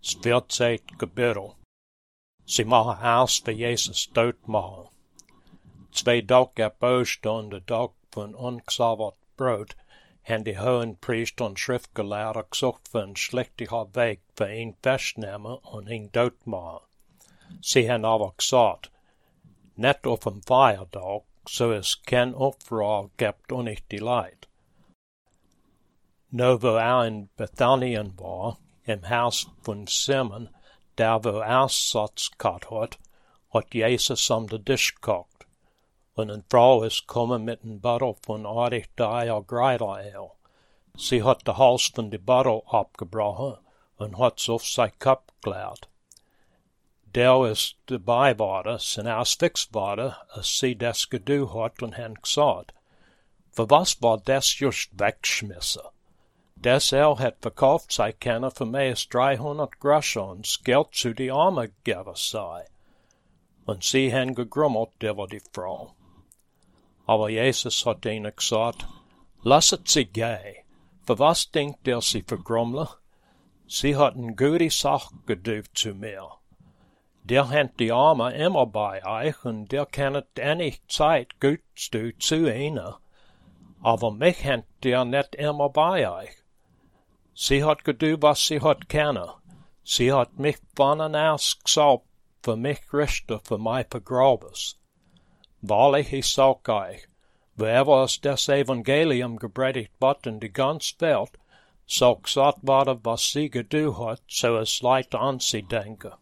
wird seit gebeuren. Sie machen Haus für Jesus doodmachen. 2 Tage erposten de Dag van ongesalverd brood, en die hohen Priester und Schriftgelehrten gesucht für einen schlechten Weg für ihn festnehmen und ihn doodmachen. Sie haben aber gesagt, nicht auf dem Feiertag, so es kein Aufruhr gibt und nicht die Leid. Nur wo in Bethanien war, im Haus von Simon, der wo Aussatz gehabt hat Jesus am den Tisch gekocht. Und eine Frau ist gekommen mit einem Bottle von aardig Greideler. Sie hat den Hals von de Bottle abgebrochen und hat's auf sein Kopf geleert. Der ist dabei war, sind ausfix war, als sie das gedu hat und han gesagt, für was war das just wegschmissen? Das hat verkauft sei keiner für mehr als 300 Groschen und das Geld zu die Arme gegeben sei. Und sie han gegrummelt, der war die Frau. Aber Jesus hat ihnen gesagt, lasset sie gehen. Für was denkt ihr, sie vergrummle? Sie hat eine gute Sache gedu zu mir. Der hat die Arme immer bei euch und der kennet any Zeit gut zu ihnen. Aber mich hat der nicht immer bei euch. Sie hat gedu, was sie hat kennen. Sie hat mich von und aus gesalbt, für mich richten, für mein Vergrabes. Wahrlich, ich sag euch, wherever es das Evangelium gepredigt wird in die ganze Welt, soll gesagt werden, was sie gedu hat, so es Leute an sie denken.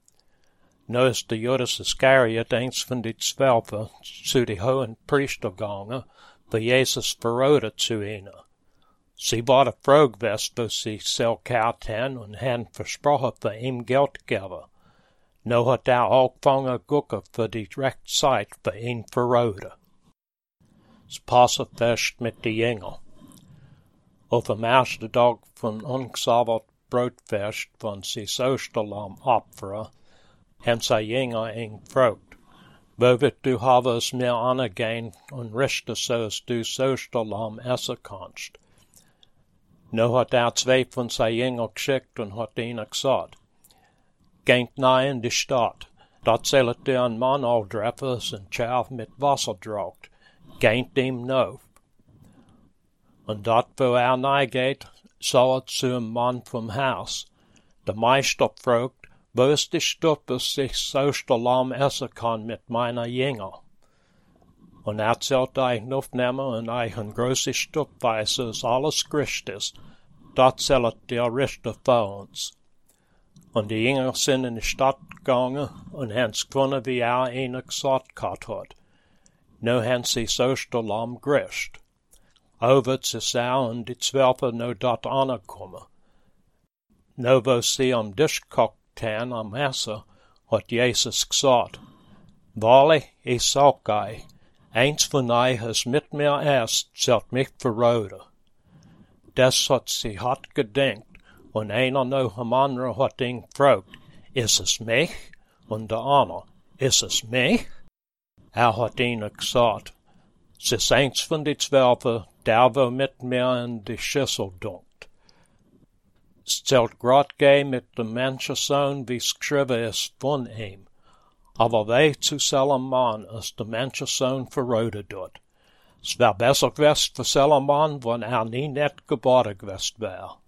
Nu ist der Judas Iskariot eins von die 12 zu die hohen Priester gegangen, für Jesus verraten zu ihnen. Sie war froh gewesen, wo sie sel gehabt haben und haben versprochen, für ihm Geld geben. Nu hat angefangen gucken für die rechte Zeit für ihn verraten. Das Passafest mit die Jünger. Auf dem ersten Tag von ungesalvert Brotfest, wenn sie das Osterlamm opfern, haben sie Jünger ihn gefragt, wo wird du haben es mir angehen und richten, so dass du das Osterlamm essen kannst. Nu hat 2 von seinen Jüngern geschickt und hat ihnen gesagt, geht nahe in die Stadt, dort sollt ihr einen Mann treffen, ein Schaf mit Wasser draugt, geht ihm auf. Und dort, wo nahe geht, soll zu einem Mann vom Haus. Der Meister fragt, wo ist die Stube, dass ich das Osterlamm essen kann mit meiner Jünger? Und sollt euch aufnehmen und euch ein großes Stück weisen, dass alles Christ ist. Dort sollt ihr richten für uns. Und die Jünger sind in die Stadt gegangen und haben gefunden, wie ihnen gesagt hat. Nu haben sie das Osterlamm gerischt. Over zu Sau und die 12 nu dort angekommen. Nu wo sie am Tisch gekocht haben, am Essen, hat Jesus gesagt, wahrlich, ich sag euch, eins von euch, es mit mir erst, sollt mich verraten. Das hat sie hart gedenkt, und einer nach dem anderen hat ihn gefragt, ist es mich? Und der andere, ist es mich? Hat ihnen gesagt, es ist eins von die 12, der wo mit mir in die Schüssel dunkt. Es zählt grad gehen mit dem Menschensohn, wie es geschrieben ist von ihm. Aber weh zu Salomon, als der Menschensohn verraten dort. Es wär besser gewesen für Salomon, wenn nie nicht geboren gewesen wär.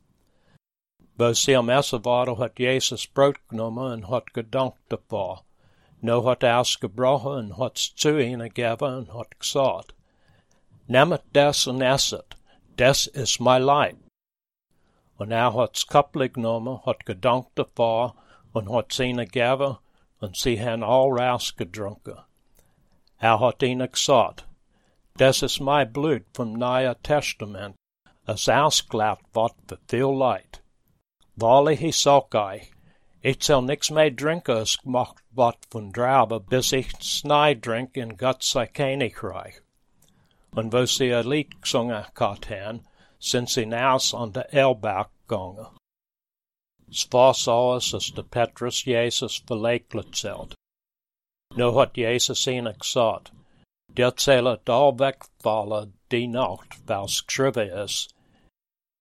Wo sie am Essen waren, hat Jesus Brot genommen und hat gedankt dafür. Nu hat es gebrochen und hat's zu ihnen gegeben und hat gesagt, nehmet das und esset, das ist mein Leib. Und hat's Köpfle genommen, hat gedankt dafür und hat's ihnen gegeben, und sie haben all rausgetrunken. Hat ihnen gesagt, das ist mein Blut vom Neuen Testament, es ausgelegt wird für viel Leid. Wahrlich, ich sag euch, ich soll nix mehr trinken, es gemacht wird von Trauben, bis ich's neu trink in Gott sei Königreich. Und wo sie ein Lied gesungen haben, sind sie hinaus an der Erlberg gegangen. Es war so, als der Petrus Jesus verlegelt zählt. Nu hat Jesus ihnen gesagt, der zählt all wegfallen die Nacht, weil's geschrieben ist.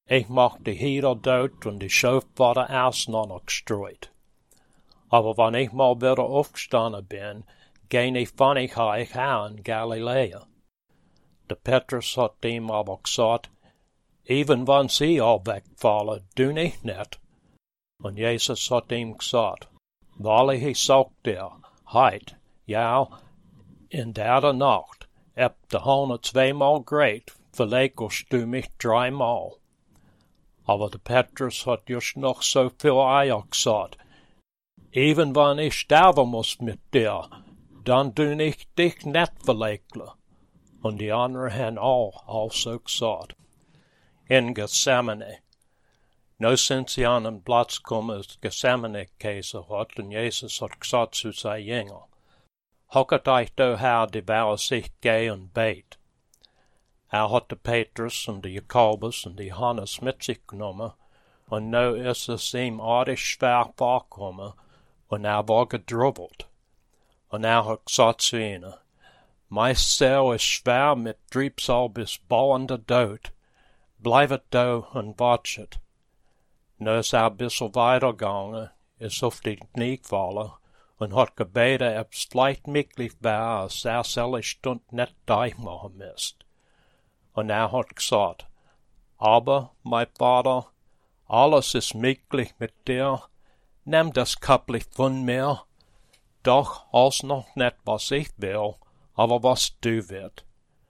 Ich mach die Hieder dood und die Schafwader erst noch gestreut. Aber wenn ich mal wieder aufgestanden bin, geh ich von ich her in Galiläa. Der Petrus hat ihm aber gesagt, even wenn sie all wegfallen, du nicht net. Und Jesus hat ihm gesagt, wahrlich ich sag dir, heit, ja, in der Nacht, ab der Hahn zweimal greit, verlegst du mich dreimal. Aber der Petrus hat just noch so viel Eier gesagt, even wenn ich sterben muss mit dir, dann du nicht dich net verlegle. Und die anderen haben auch so gesagt. In Gethsemane. Nu sind sie an einen Platz gekommen, das Gethsemane-Käse hat, und Jesus hat gesagt zu seinen Jüngern, hocket euch da her, die werden sich gehen und bet. Hatte Petrus und die Jakobus und die Johannes mit sich genommen, und nu ist es ihm artig schwer vorgekommen, und war gedrubbelt. Und hat gesagt zu ihnen, mein Seele ist schwer mit Triebsal bis bald der Tod. Blijft da und watschet. Nu ist ein bisschen weitergegangen, ist auf die Knie gefallen und hat gebeten, ob es vielleicht möglich wäre, als selbe Stund nicht durchmachen müsst. Und hat gesagt, aber, mein Vater, alles ist möglich mit dir, nimm das Kapplich von mir, doch als noch nicht, was ich will, aber was du willst.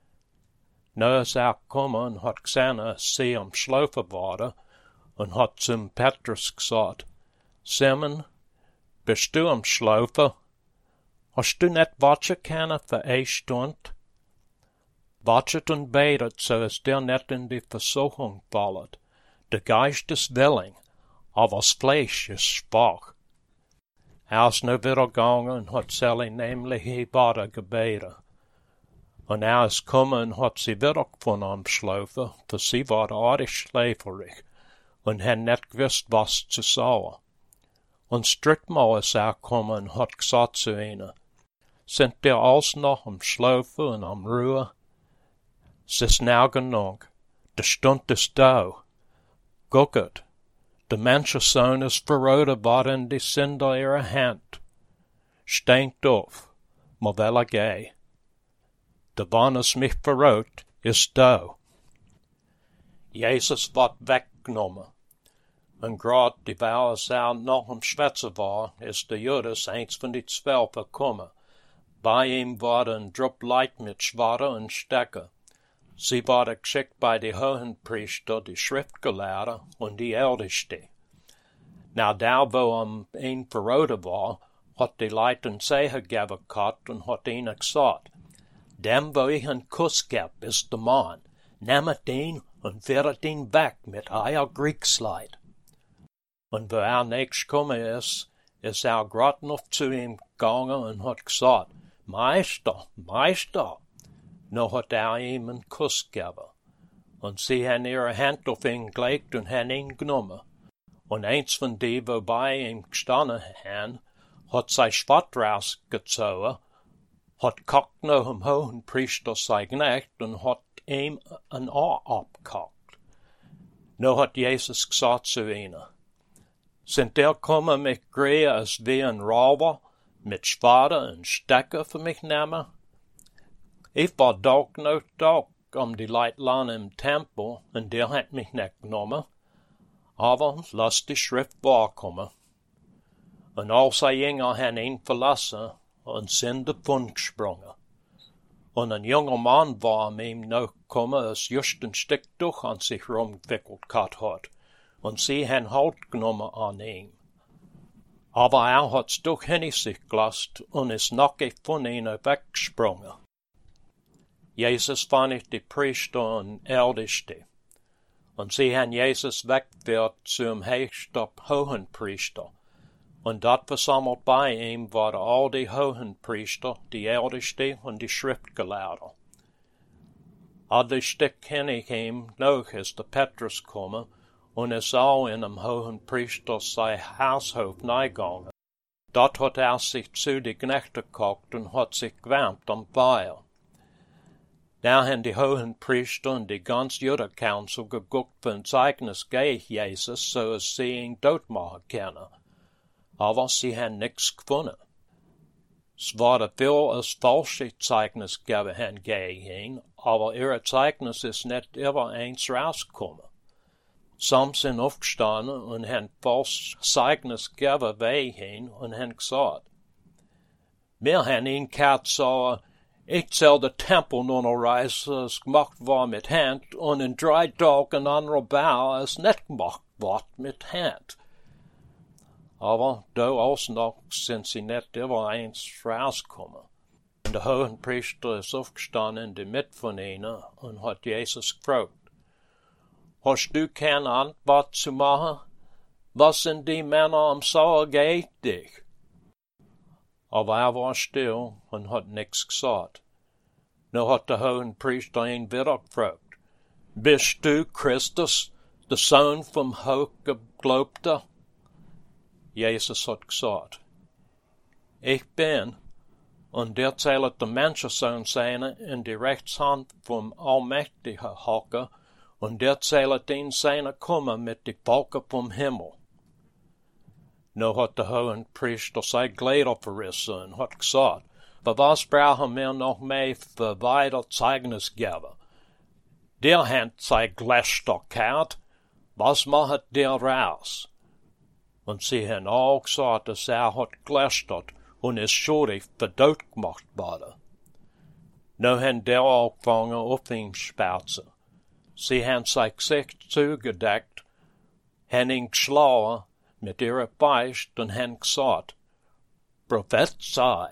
Nu ist gekommen und hat gesehen, dass sie am Schlafen waren, und hat zum Petrus gesagt, Simon, bist du am Schlafen? Hast du nicht watschen können für eine Stunde? Watschet und betet, so es dir nicht in die Versuchung fallet. Der Geist ist willing, aber das Fleisch ist schwach. Ist nu wieder gegangen und hat Sally nämlich hier gebeten. Und ist gekommen und hat sie wieder gefunden am Schlafen, für sie war artig schläferig und hat nicht gewusst, was zu sagen. Und das dritte Mal ist gekommen und hat gesagt zu ihnen, sind ihr alles noch am Schlafen und am Ruhe? Es ist now genug, der Stund ist da. Gucket, der Menschensohn ist verroten worden in die Sünde ihrer Hand. Steigt auf, mal will gehen. Der wann es mich verrot, ist da. Jesus wird weggenommen. Und grad die Welt noch am Schwätzen war, ist der Judas, eins von die 12, gekommen. Bei ihm war ein Trupp Leute mit Schwerter und Stecken. Sie waren geschickt bei die Hohenpriester, die Schriftgelehrten und die Ältesten. Da wo ihn verroten war, hat die Leute ein Zeichen gegeben gehabt und hat ihnen gesagt, dem, wo ich einen Kuss geb, ist der Mann. Nehmet ihn und fährt ihn weg mit euer Kriegsleid. Und wo nächst gekommen ist grad noch zu ihm gegangen und hat gesagt, Meister, Meister. Noch hat ihm einen Kuss gegeben. Und sie haben ihre Hand auf ihn gelegt und haben ihn genommen. Und eins von die, wo bei ihm gestanden haben, hat sein Schwert rausgezogen, hat kackt nach dem Hohenpriester sein Knecht und hat ihm ein Ohr abgehackt. Nu hat Jesus gesagt zu ihnen, sind ihr gekommen mit Grähe als wie ein Räuber, mit Schwerter und Stecken für mich nehmen? Ich war Tag nach Tag die Leute im Tempel, und der hat mich nicht genommen. Aber lass die Schrift wahrkommen. Und all seine Jünger haben ihn verlassen und sind davon gesprungen. Und ein junger Mann war ihm noch gekommen, das just ein Stück Tuch an sich rumgewickelt gehabt hat. Und sie haben Halt genommen an ihm. Aber hat's doch hinter sich gelassen und ist nackig von ihnen weggesprungen. Jesus fand die Priester und Älteste. Und sie haben Jesus weggeführt zum höchsten Hohenpriester. Und dort versammelt bei ihm waren all die Hohenpriester, die Älteste und die Schriftgelehrten. An die Stück hinter ihm noch ist der Petrus gekommen und ist auch in dem Hohenpriester sein Haushof neigegangen. Dort hat sich zu die Knechte gekocht und hat sich gewärmt am Feuer. Now han de hohen priester und die ganz Juda Council geguckt für ein Zeugnis gegen Jesus, so es sie ihn doodmachen können. Aber sie han nix gefunden. Es wurde viel als falsche Zeugnis gegeben han gegen ihn, aber ihre Zeugnis ist nicht immer eins rausgekommen. Some sind aufgestanden und han falsch Zeugnis gegeben wegen ihn und han gesagt, wir han ihn gehört sagen, ich soll den Tempel nur noch reißen, es gemacht war mit Hand, und in 3 Tagen ein anderer Bau, es nicht gemacht wird mit Hand. Aber da auch noch sind sie nicht immer eins rausgekommen. Und der Hohenpriester ist aufgestanden in der Mitte von ihnen und hat Jesus gefragt, hast du keine Antwort zu machen? Was sind die Männer am Sauer gegen dich? Aber er war still und hat nichts gesagt. Nu hat der Hohenpriester ihn wieder gefragt, bist du Christus, der Sohn vom Hochgeglobten? Jesus hat gesagt, ich bin, und der zählt der Menschensohn seine in die Rechtshand vom Allmächtigen hocken, und der zählt ihn seine kommen mit die Volken vom Himmel. Nu hat der Hohenpriester sein Kleider verrissen und hat gesagt, für was brauchen wir noch mehr für weiter Zeugnis geben? Der hat sein Glässtock gehört, was macht der raus? Und sie haben auch gesagt, dass hat gelästert und ist schuldig für Tod gemacht worden. Nu haben der angefangen auf ihn zu sperzen. Sie haben sein Gesicht zugedeckt, haben ihn geschlagen mit ihrer Faust und haben gesagt, prophezei.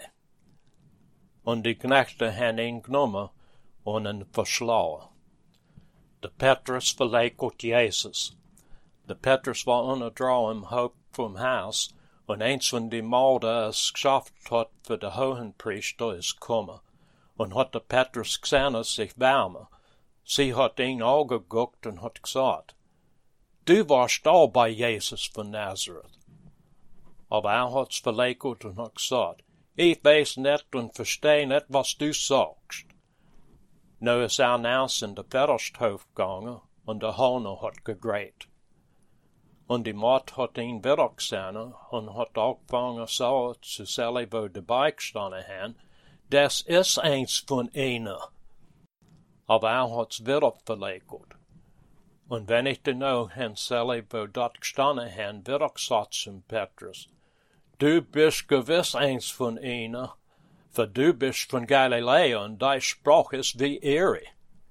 Und die Knechte haben ihn genommen und ihn verschlagen. Der Petrus verlegt Jesus. Der Petrus war unter im Haupt vom Haus, und eins von die Morde es geschafft hat für den Hohenpriester ist gekommen, und hat der Petrus gesehen, es sich wärme. Sie hat ihn angeguckt und hat gesagt, du warst auch bei Jesus von Nazareth. Aber er hat's verlegt und hat gesagt, ich weiß nicht und verstehe nicht, was du sagst. Nu ist er naus in der Verdersthof gegangen, und der Hahn hat gegräht. Und die Mord hat ihn wieder gesehen und hat angefangen so zu sagen, wo dabei gestanden haben, das ist eins von ihnen. Aber er hat's wieder verlegt. Und wenn ich dann noch han Sally, wo dort gestanden haben, wieder gesagt zum Petrus, du bist gewiss eins von ihnen, für du bist von Galiläa und dein Spruch ist wie ihre.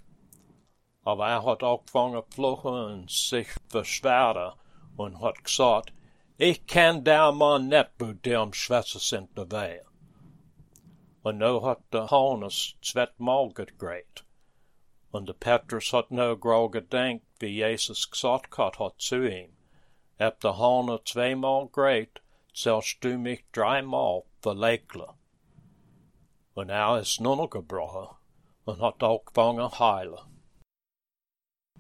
Aber er hat angefangen zu fluchen und sich verschweren und hat gesagt, ich kenn der Mann nicht, wo der am Schwätzer sind dabei. Und nu hat der Hannes 2 Mal gegräht. Und der Petrus hat nu grau gedenkt, wie Jesus gesagt hat zu ihm. Ob der Hahn 2 Mal gräht, sollst du mich 3 Mal verleugnen. Und er ist nur noch gebrochen und hat angefangen heilen.